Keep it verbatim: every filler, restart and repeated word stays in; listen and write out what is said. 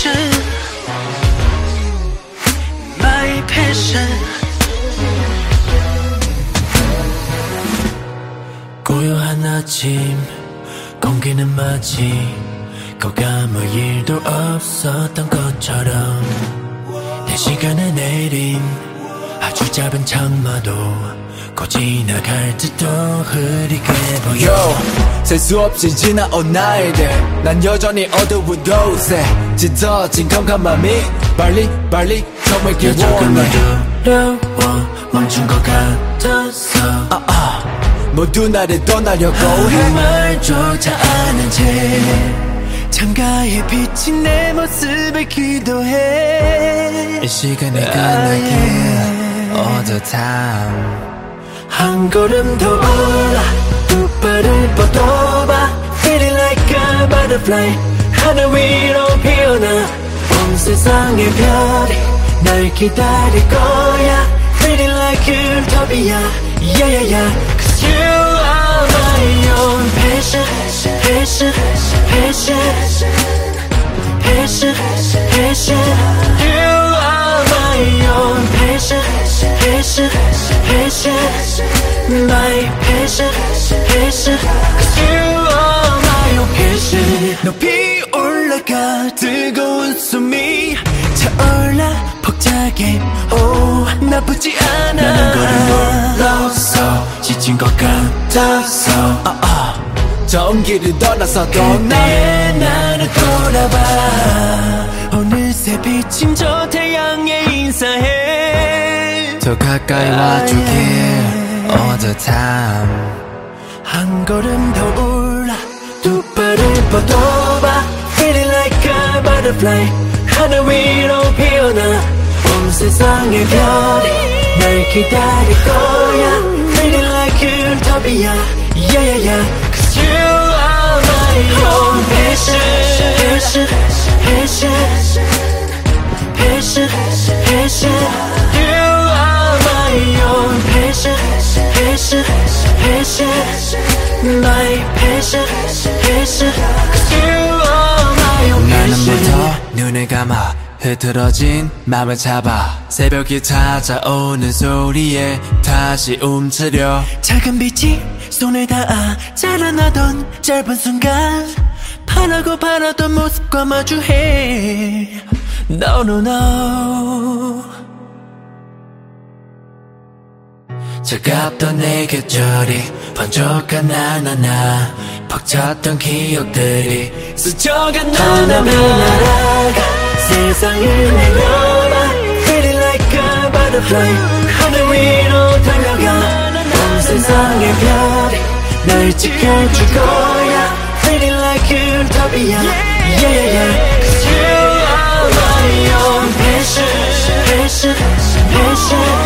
passion, my passion. 고요한 아침 공기는 마치 꼭 아무 일도 없었던 것처럼 내 시간에 내린 아주 작은 장마도 곧 지나갈 듯도 흐리게 보여. 셀 수 없이 지나온 날들 난 여전히 어두운 곳에 짙어진 컴컴함이 빨리 빨리 저에게 조금만 두려워 멈춘 것 같아서 아, 아. 모두 나를 떠나려고 아무 해 말조차 않은 채 창가에 비친 내 모습에 기도해. 이 시간이 끝나길 all the time. 한 걸음 더 올라 두 발을 뻗어봐. Feeling like a butterfly 하늘 위로 피어나. 온 세상의 별이 날 기다릴 거야. Feeling like utopia yeah yeah yeah. Cause you are my own passion, passion, passion, passion, passion. You are my own passion, passion, passion, my passion, passion. Cause you are my own passion. 높이 올라가 뜨거운 숨이 차올라 벅차게 오 나쁘지 않아. 나는 거를 몰라서 지친 것 같아서 아, 아. 전기를 떠나서도 그때 나를 돌아봐. 어느새 비친 저 태양에 인사해. 더 가까이 와주길 all the time. 한 걸음 더 올라 두 발을 뻗어봐. Feeling like a butterfly 하늘 위로 피어나. 온 세상의 별이 날 기다릴 거야. Feeling like utopia yeah yeah yeah. Cause you are my own passion, passion, passion, passion, passion. You are my own passion, passion, passion, my passion, passion. Cause you are my own 나는 passion. 부터 눈을 감아 흐트러진 맘을 잡아. 새벽이 찾아오는 소리에 다시 움츠려. 작은 빛이 손에 닿아 자라나던 짧은 순간 바라고 바라던 모습과 마주해. No no no. 차갑던 내 계절이 번쩍한 나나나 벅찼던 기억들이 스쳐간 나나미 날아가 세상을 내려봐. Feeling like a butterfly 하늘 위로 달려가. 온 세상의 별이 날 지켜줄 거야. Feeling like utopia yeah yeah yeah. Cause you are my own passion, passion, passion.